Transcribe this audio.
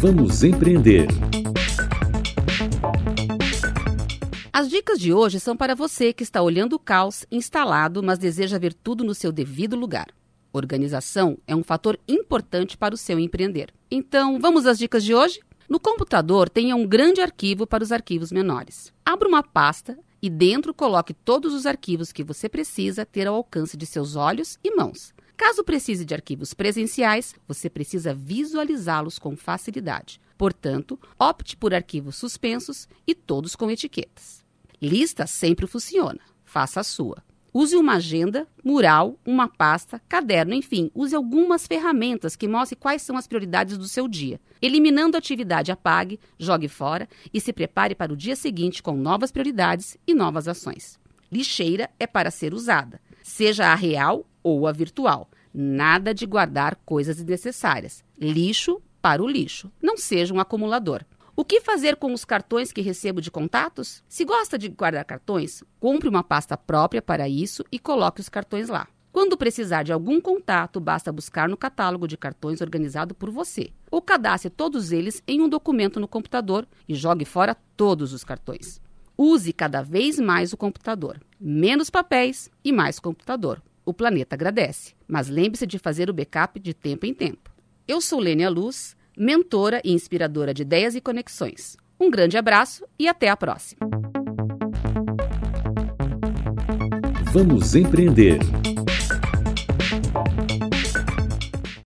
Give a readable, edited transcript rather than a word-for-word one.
Vamos empreender. As dicas de hoje são para você que está olhando o caos instalado, mas deseja ver tudo no seu devido lugar. Organização é um fator importante para o seu empreender. Então, vamos às dicas de hoje? No computador, tenha um grande arquivo para os arquivos menores. Abra uma pasta e dentro coloque todos os arquivos que você precisa ter ao alcance de seus olhos e mãos. Caso precise de arquivos presenciais, você precisa visualizá-los com facilidade. Portanto, opte por arquivos suspensos e todos com etiquetas. Lista sempre funciona. Faça a sua. Use uma agenda, mural, uma pasta, caderno, enfim, use algumas ferramentas que mostrem quais são as prioridades do seu dia. Eliminando a atividade, apague, jogue fora e se prepare para o dia seguinte com novas prioridades e novas ações. Lixeira é para ser usada, seja a real ou a virtual. Nada de guardar coisas desnecessárias. Lixo para o lixo. Não seja um acumulador. O que fazer com os cartões que recebo de contatos? Se gosta de guardar cartões, compre uma pasta própria para isso e coloque os cartões lá. Quando precisar de algum contato, basta buscar no catálogo de cartões organizado por você. Ou cadastre todos eles em um documento no computador e jogue fora todos os cartões. Use cada vez mais o computador. Menos papéis e mais computador. O planeta agradece. Mas lembre-se de fazer o backup de tempo em tempo. Eu sou Lênia Luz, mentora e inspiradora de ideias e conexões. Um grande abraço e até a próxima. Vamos empreender.